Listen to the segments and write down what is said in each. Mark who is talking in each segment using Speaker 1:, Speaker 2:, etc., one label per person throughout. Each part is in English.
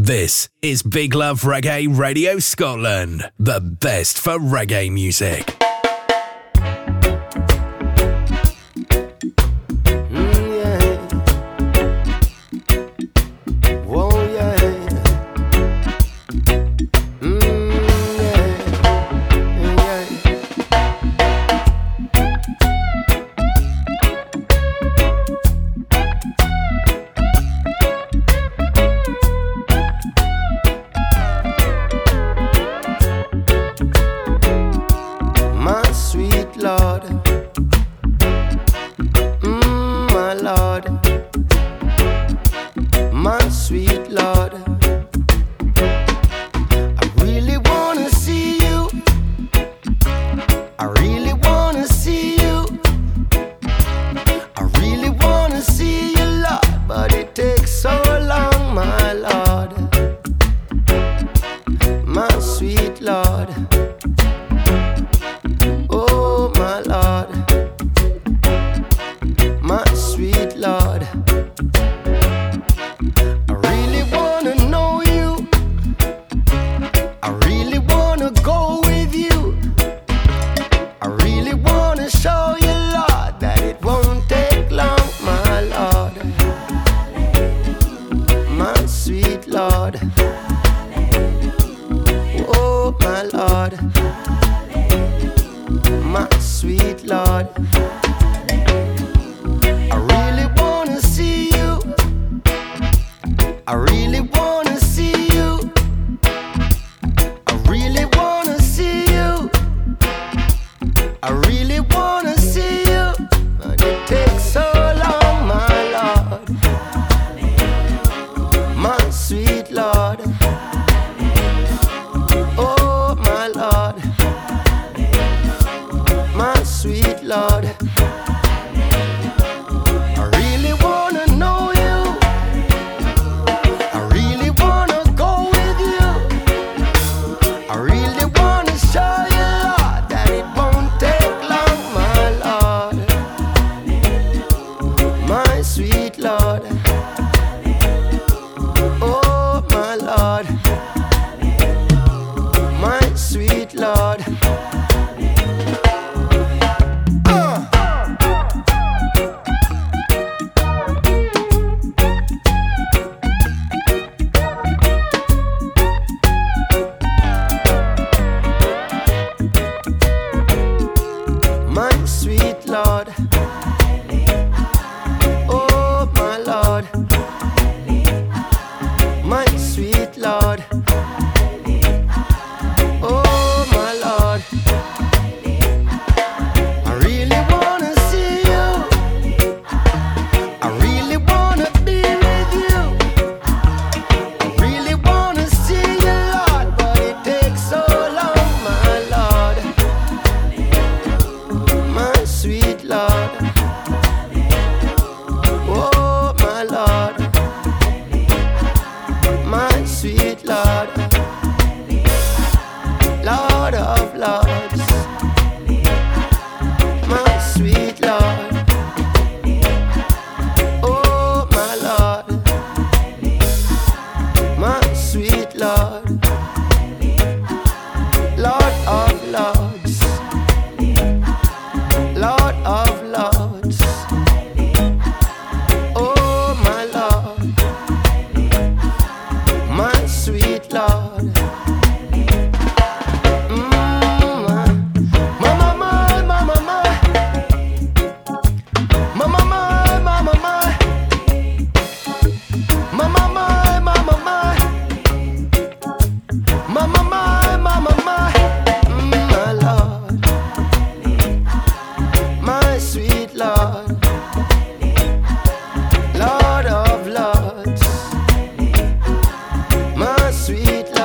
Speaker 1: This is Big Love Reggae Radio Scotland, the best for reggae music.
Speaker 2: Sweet love.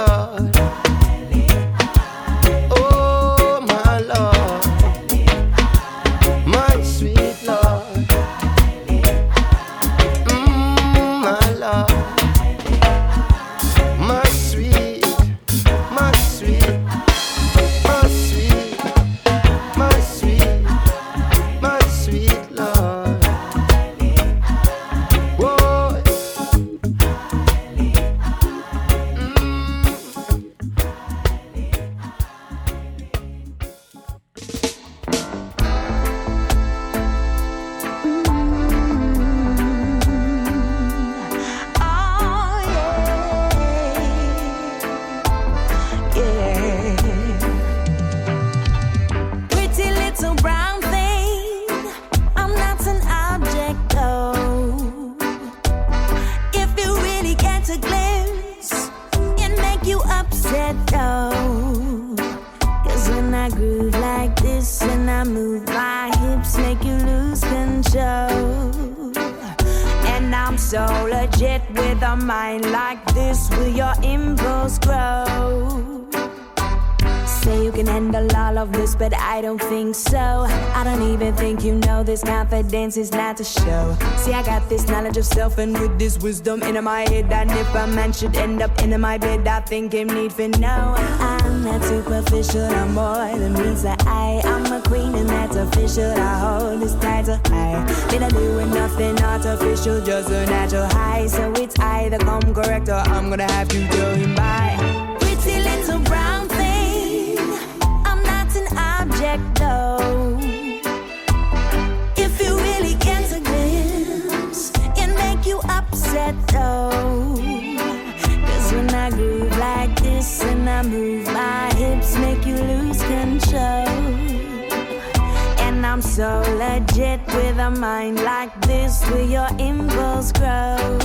Speaker 2: upset though. Cause when I groove like this and I move my hips, make you lose control. And I'm so legit with a mind like this, will your impulse grow? Say you can handle all of this, but I don't think so. I don't even think you know this confidence is not to show. See, I got this knowledge of self, and with this wisdom in my head, and if a man should end up in my bed, I think him need to know. I'm not superficial, I'm more than meets the eye. I'm a queen and that's official, I hold this title high. Been a doing nothing artificial, just a natural high. So it's either come correct or I'm gonna have to go him by. Pretty little brown thing, I'm not an object though. If you really get a glimpse, it make you upset though. Cause when I groove like this and I move my hips, make you lose control. And I'm so legit with a mind like this, will your impulse grow?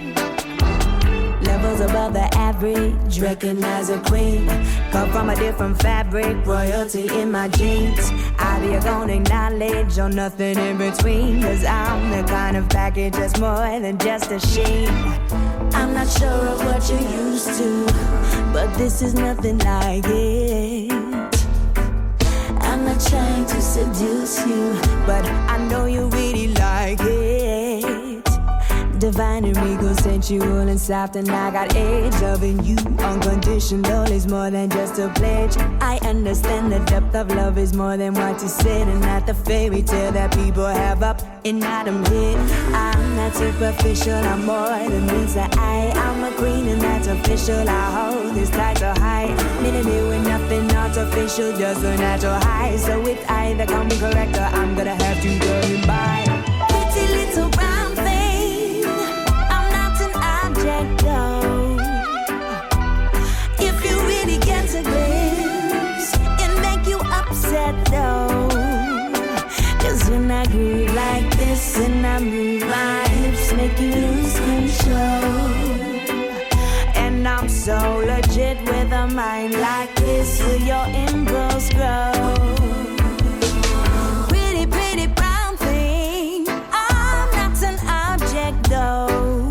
Speaker 2: Levels above the average, recognize a queen. Come from a different fabric, royalty in my jeans. Either you're gonna acknowledge or nothing in between. Cause I'm the kind of package that's more than just a sheen. I'm not sure of what you're used to, but this is nothing like it. I'm not trying to seduce you, but I know you really like it. Divine and regal, sensual and soft, and I got edge. Loving you unconditional is more than just a pledge. I understand the depth of love is more than what you said, and not the fairy tale that people have up in Adam head. I'm not superficial, I'm more than meets the eye. I'm a queen and that's official, I hold this title high. Minute with nothing artificial, just a natural high. So it's either come correct or I'm gonna have to go and buy. Pretty little brown thing, I'm not an object though. If you really get a glimpse, it make you upset though. Cause when I groove like this and I move my hips, make you lose control. And I'm so legit with a mind like this, will your impulse grow? Pretty, pretty brown thing, I'm not an object though.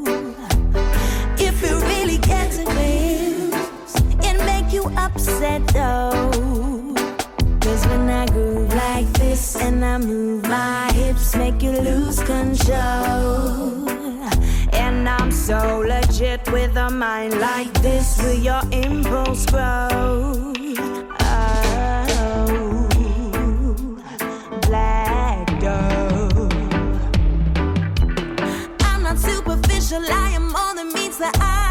Speaker 2: If you really get a glimpse, it make you upset though. Cause when I groove like this and I move my hips, make you lose control. And I'm so legit with a mind like this, will your impulse grow? Oh, black doe. I'm not superficial, I am more than meets the eye.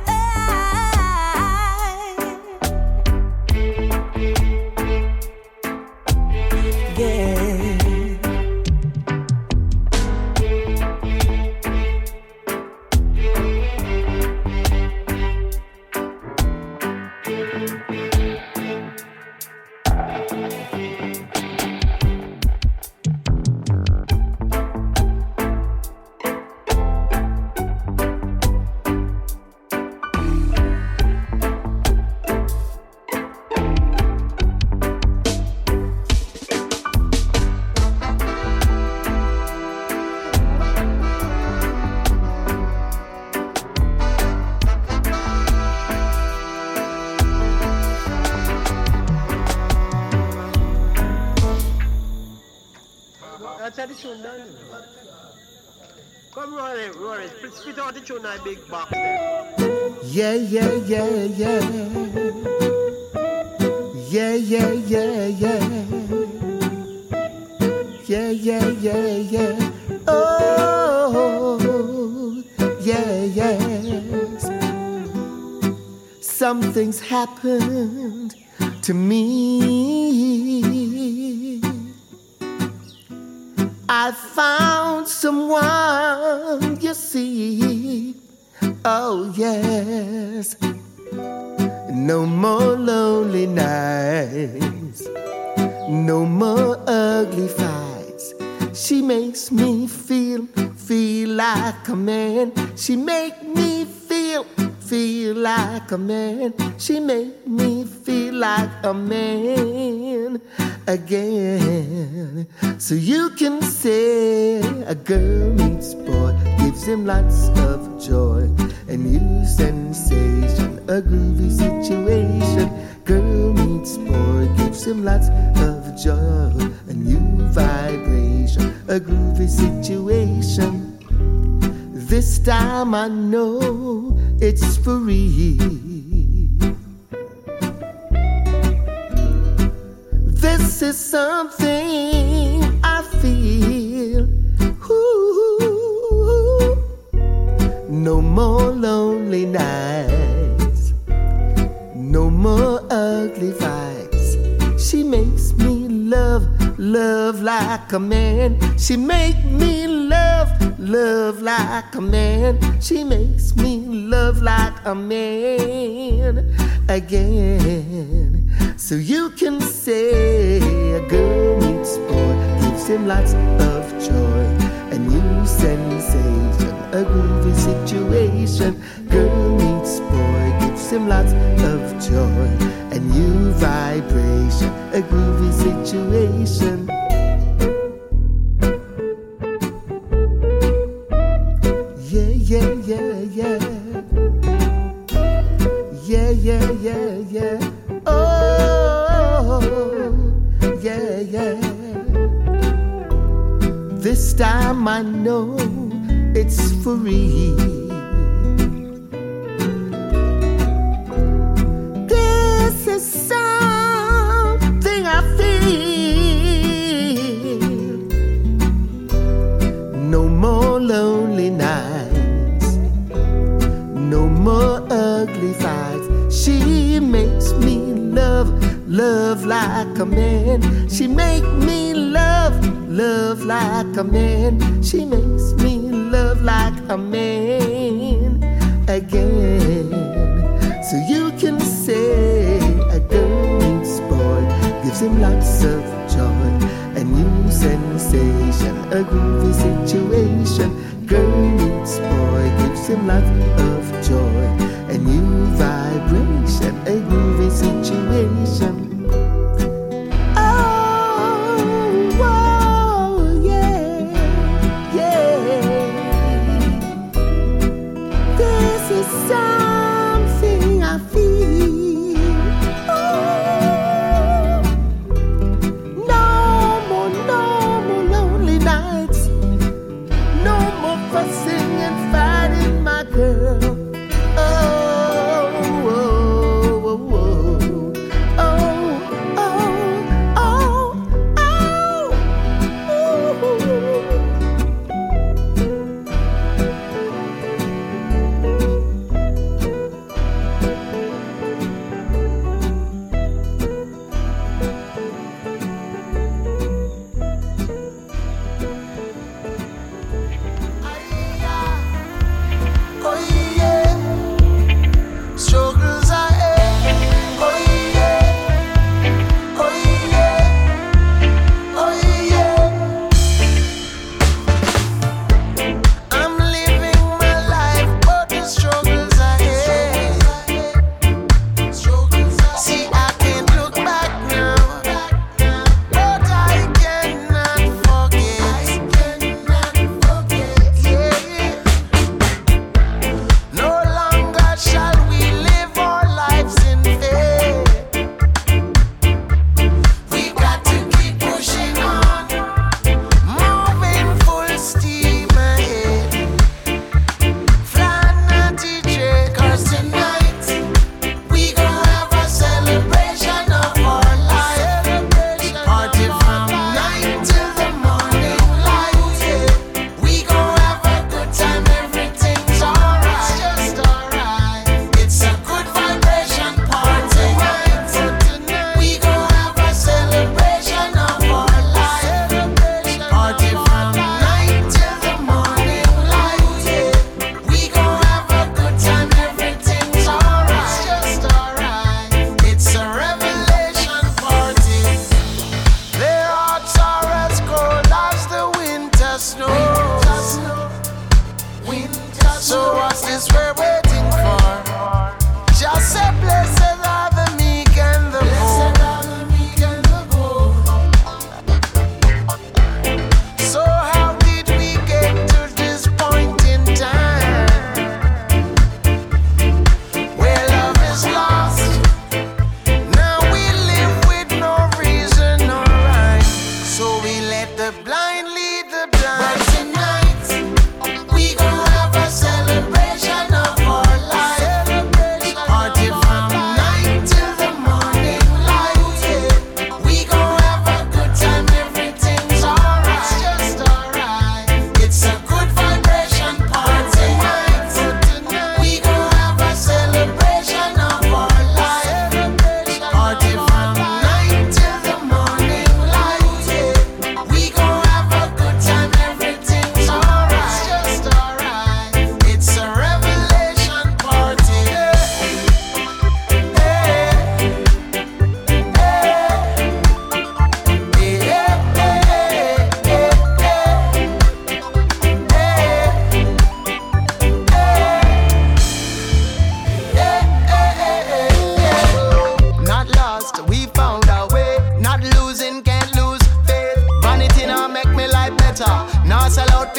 Speaker 3: Come roll it. Spit out the tune in big box.
Speaker 4: Yeah, yeah, yeah, yeah. Yeah, yeah, yeah, yeah. Yeah, yeah, yeah, yeah. Oh, yeah, yes. Something's happened to me. I found someone, you see. Oh, yes. No more lonely nights, no more ugly fights. She makes me feel like a man. She make me feel feel like a man. She make me feel like a man again. So you can say a girl meets boy, gives him lots of joy, a new sensation, a groovy situation. Girl meets boy, gives him lots of joy, a new vibration, a groovy situation. This time I know it's for real. This is something I feel. Ooh, no more lonely nights, no more ugly fights. She makes me love like a man. She make me love like a man. She makes me love like a man again. So you can say a girl meets boy, gives him lots of joy, a new sensation, a groovy situation. Girl meets boy, gives him lots of joy, a new vibration, a groovy situation. Yeah, yeah, yeah, yeah. Yeah, yeah, yeah, yeah. Oh, yeah, yeah. This time I know it's for real. This is something I feel. No more lonely nights, no more ugly fights. She makes me love like a man. She make me love like a man. She makes me love like a man again. So you can say a girl meets boy, gives him lots of joy, a new sensation, a groovy situation. Girl meets boy, gives him lots of joy, a new vibration, a groovy situation. Oh,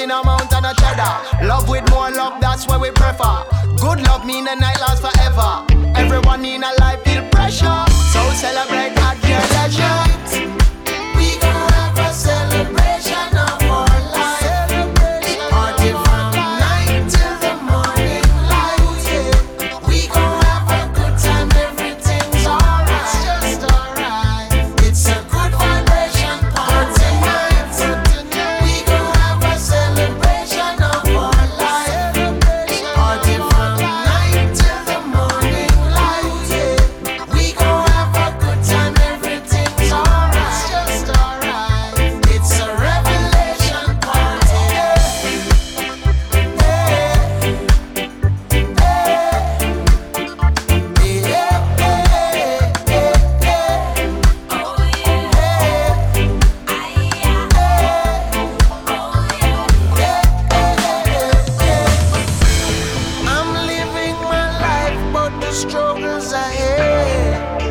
Speaker 5: mean amount and a cheddar. Love with more love, that's what we prefer. Good love mean the night lasts forever. Everyone in a life feel pressure, so celebrate at your leisure. We gon' have a celebration of our life. Party from night till the morning light. We gon' have a good time, everything's alright. It's just alright. It's a good vibration party night. We gon' have a celebration of our life. Party from night till the morning light. We gon' have a good time, everything's alright. It's just alright. It's a revelation party. I'm living my life, but the struggles ahead.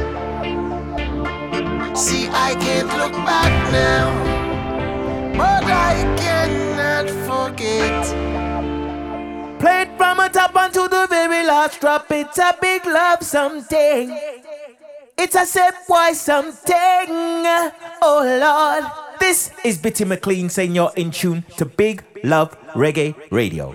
Speaker 5: See, I can't look back now, but I cannot forget.
Speaker 4: Play it from the top unto the very last drop. It's a big love something. It's a step wise something. Oh Lord. This is Bitty McLean saying you're in tune to Big Love Reggae Radio.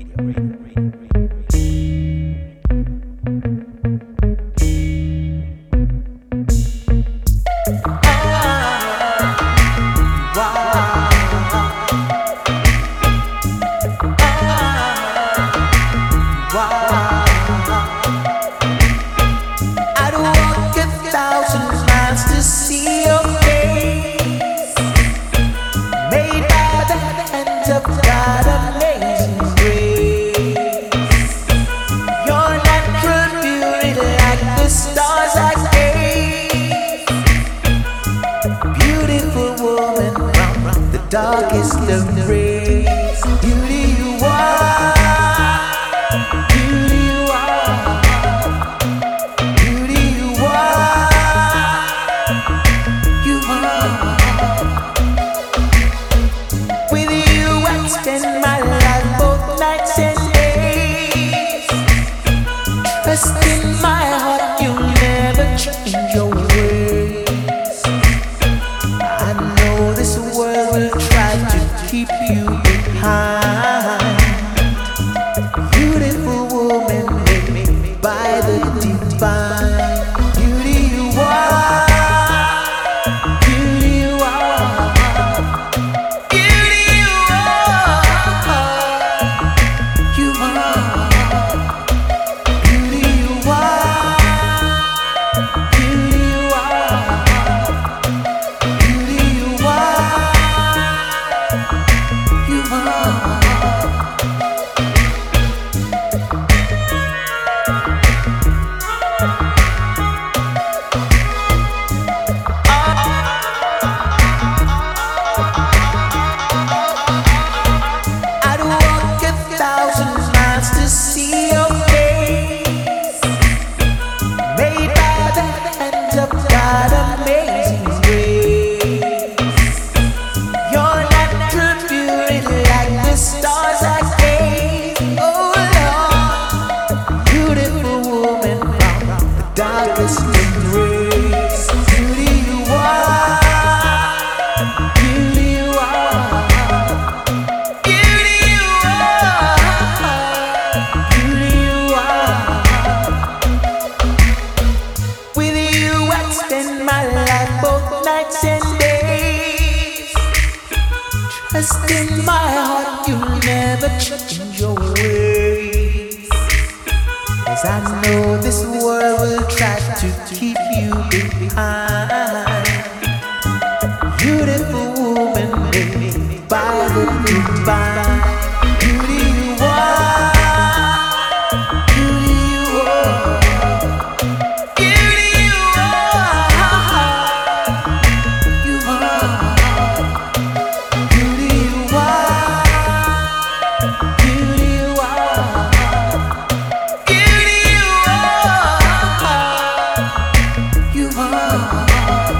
Speaker 4: I'd walk 1,000 miles to see your face, made by the hands of God, amazing grace. Your natural beauty like the stars I gave. Beautiful woman from the darkest of rays. Beauty you are. Beauty you are. Beauty you are. You are. With you I spend my life both nights and days. Trust in my heart, you'll never change your ways. I know this world will try to keep you behind. Beautiful woman made by the divine. Beauty you are. Beauty you are. Beauty you are. You are. Beauty you are. Beauty you are. Beauty you are. You are. I'd walk 1,000 miles to see your face, made by the hands of God, amazing grace. Your natural beauty like the stars I gave. Oh Lord, beautiful woman from the darkest of rays. Beauty you are. Beauty you are. Beauty you are. Beauty you are. With you I spend my life both nights and days. Trust in my heart, you'll never change your ways. As I know this world will try to keep you behind. Beautiful woman made by the divine. Beauty you are. Beauty you are. Beauty you are. You are. Beauty you are. Beauty you are. Beauty you are. You are.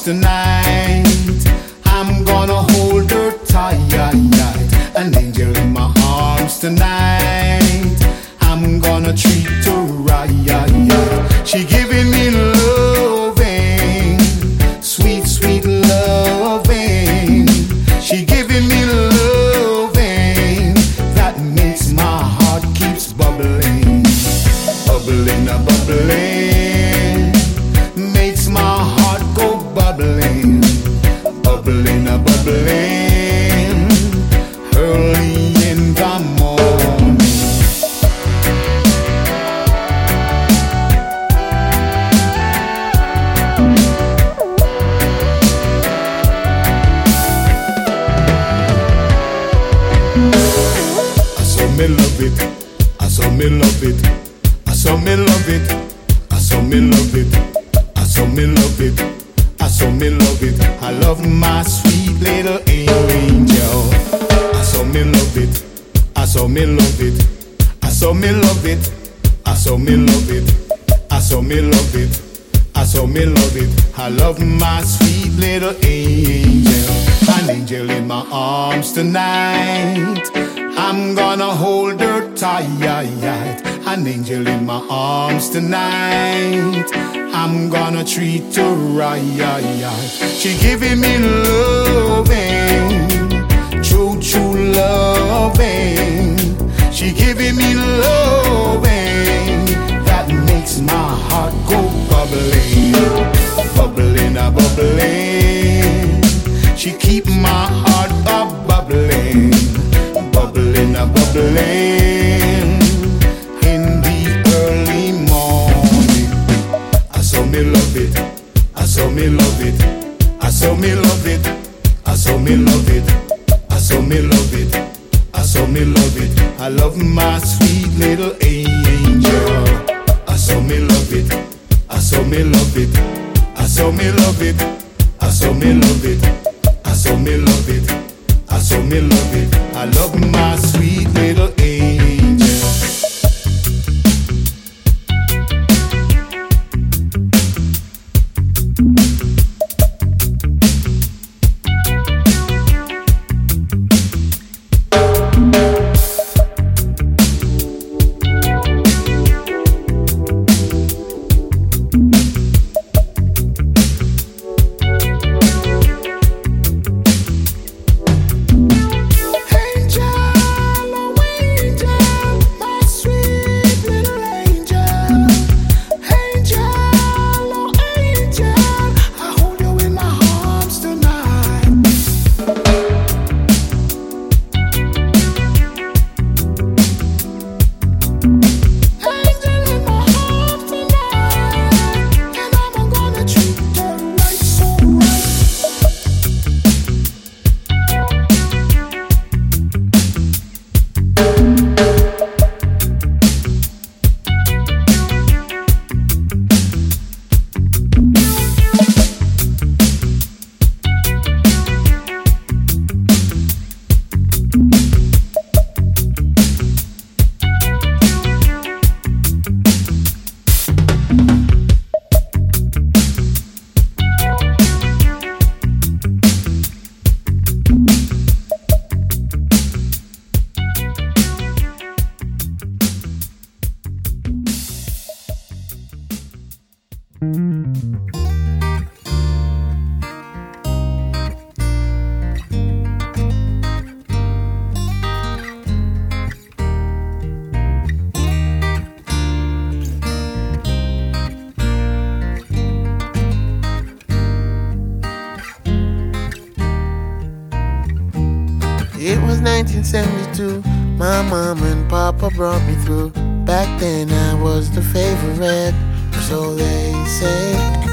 Speaker 6: tonight. I'm gonna hold her tight, an angel in my arms tonight. I'm gonna treat her right. She giving me loving, sweet, sweet loving. She giving me loving that makes my heart keeps bubbling, bubbling, bubbling. Makes my heart go bubbling, bubbling, bubbling. Early in the morning. I saw me love it, I saw me love it, I saw me love it, I saw me love it, I saw me love it, I saw me love it. I love my sweet little angel. I saw me love it, I saw me love it, I saw me love it, I saw me love it, I saw me love it, I saw me love it. I love my sweet little angel, an angel in my arms tonight. I'm gonna hold her tight, an angel in my arms tonight. I'm gonna treat her right. She giving me loving, true, true loving. She giving me loving that makes my heart go bubbling, bubbling, bubbling. She keep my heart bubbling, bubbling, bubbling. In the early morning, I saw me love it, I saw me love it, I saw me love it, I saw me love it, I saw me love it, I saw me love it. I love my sweet little angel. I saw me love it, I saw me love it, I saw me love it, I saw me love it, I saw me love it, I saw me love it. I love my sweet little angel.
Speaker 4: It was 1972, my mom and papa brought me through. Back then I was the favorite, so they say.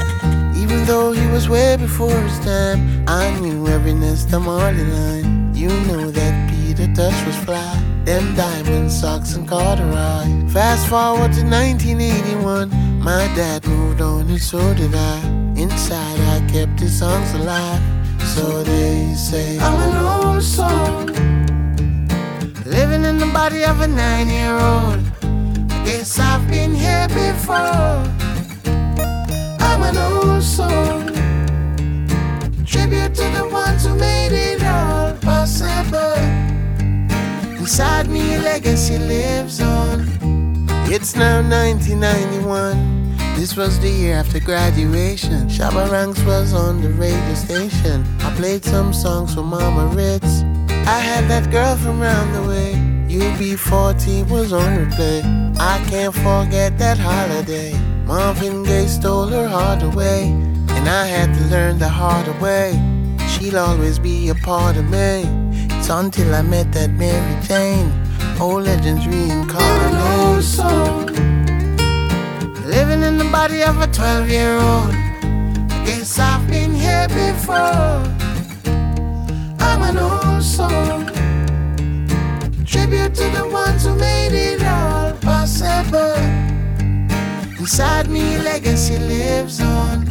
Speaker 4: Even though he was way before his time, I knew every Nesta Marley line. You know that Peter Tosh was fly, them diamond socks and corduroy. Fast forward to 1981, my dad moved on and so did I. Inside I kept his songs alive, so they say. I'm an old soul, living in the body of a 9-year-old. Guess I've been here before. I'm an old soul, Inside me your legacy lives on. It's now 1991. This was the year after graduation. Shabba Ranks was on the radio station. I played some songs for Mama Ritz. I had that girl from round the way. UB40 was on replay. I can't forget that holiday. Marvin Gaye stole her heart away, and I had to learn the harder way. She'll always be a part of me. It's until I met that Mary Jane. Old legends reincarnate. Soul, living in the body of a 12-year-old. Guess I've been here before. I'm an old soul. Tribute to the ones who made it all possible. Inside me, legacy lives on.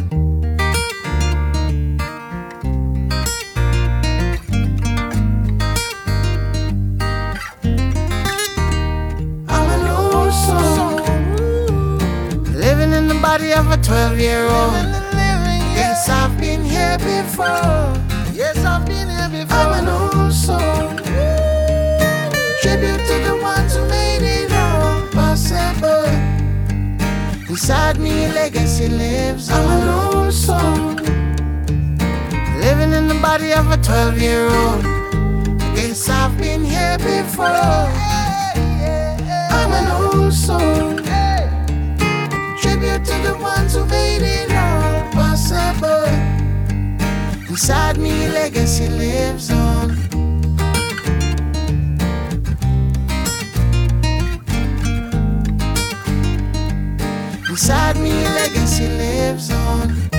Speaker 4: I'm an old soul, living in the body of a 12-year-old. Yes, I've been here before. Yes, I've been here before. I'm an old soul. Tribute to the ones who made it all possible. Inside me, legacy lives on. I'm an old soul, living in the body of a 12-year-old. Guess I've been here before. I'm an old soul. Tribute to the ones who made it all possible. Inside me, legacy lives on. Inside me, legacy lives on.